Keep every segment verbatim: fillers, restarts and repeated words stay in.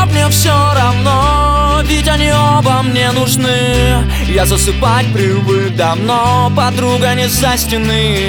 прав, мне все равно, ведь они оба мне нужны. Я засыпать привык давно, подруга не со стены.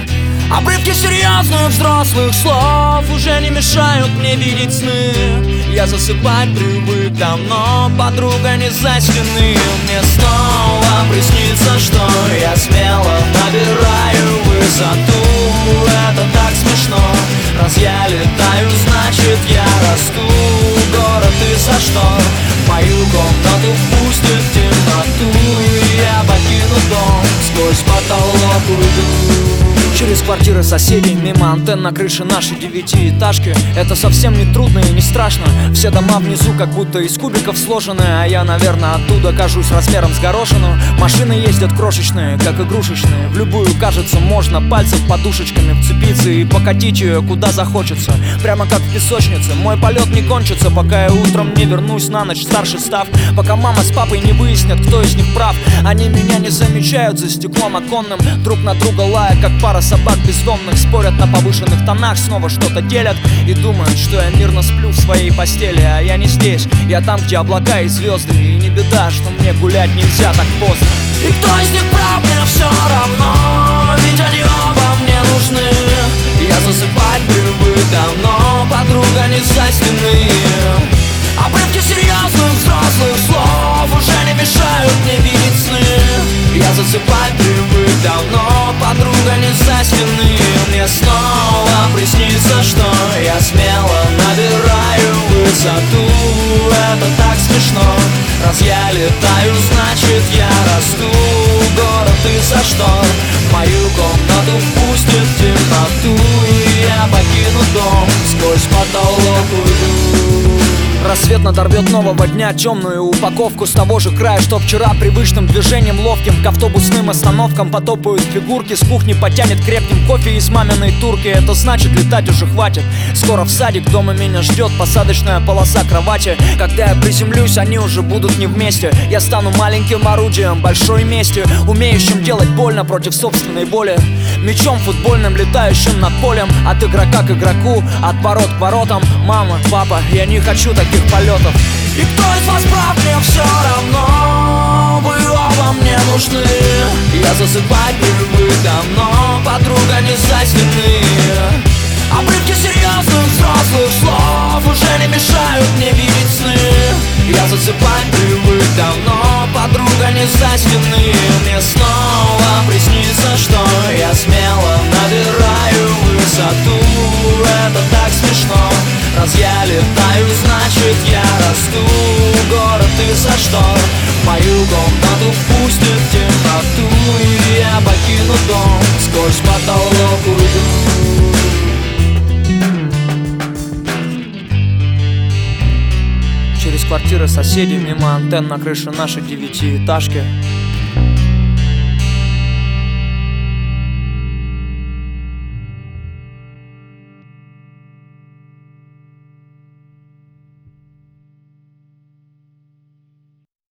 Обрывки серьезных взрослых слов уже не мешают мне видеть сны. Я засыпать привык давно, подруга не за стены. Мне снова приснится, что я смело набираю высоту. Это так смешно, раз я летаю, значит я расту. Город из-за штор мою комнату впустит в темноту. И я покину дом, сквозь потолок уйду. Через квартиры соседей, мимо антенн на крыше нашей девятиэтажки. Это совсем не трудно и не страшно. Все дома внизу как будто из кубиков сложены, а я, наверное, оттуда кажусь размером с горошину. Машины ездят крошечные, как игрушечные. В любую, кажется, можно пальцев подушечками вцепиться и покатить ее куда захочется, прямо как в песочнице. Мой полет не кончится, пока я утром не вернусь на ночь старше став. Пока мама с папой не выяснят, кто из них прав. Они меня не замечают за стеклом оконным, друг на друга лая, как пара собак бездомных. Спорят на повышенных тонах, снова что-то делят и думают, что я мирно сплю в своей постели. А я не здесь, я там, где облака и звезды. И не беда, что мне гулять нельзя так поздно. И кто из них прав, мне все равно, ведь они оба мне нужны. Я засыпать привык давно, подруга не со стены. Обрывки серьезных взрослых слов уже не мешают мне видеть сны. Я засыпать привык давно, подруга не со стены. Мне снова приснится, что я смело набираю высоту. Это так смешно, раз я летаю, значит я расту. Город из-за штор мою комнату впустит в темноту. И я покину дом, сквозь потолок уйду. Рассвет надорвет нового дня темную упаковку с того же края, что вчера. Привычным движением ловким к автобусным остановкам потопают фигурки. С кухни потянет крепким кофе из маминой турки. Это значит, летать уже хватит. Скоро в садик, дома меня ждет посадочная полоса кровати. Когда я приземлюсь, они уже будут не вместе. Я стану маленьким орудием большой мести, умеющим делать больно против собственной боли. Мячом футбольным, летающим над полем. От игрока к игроку, от ворот к воротам. Мама, папа, я не хочу таких полетов. И кто из вас прав, мне все равно, вы оба мне нужны. Я засыпать привык давно, подруга не со стены. Обрывки серьезных взрослых слов уже не мешают мне видеть сны. Я засыпать привык давно, подруга не со стены. Мне снова приснится, что я смело набираю высоту. Это так смешно, раз я летаю, значит я расту. Город из-за штор мою комнату впустит в темноту. И я покину дом, сквозь потолок уйду. Через квартиры соседей, мимо антенн на крыше нашей девятиэтажки.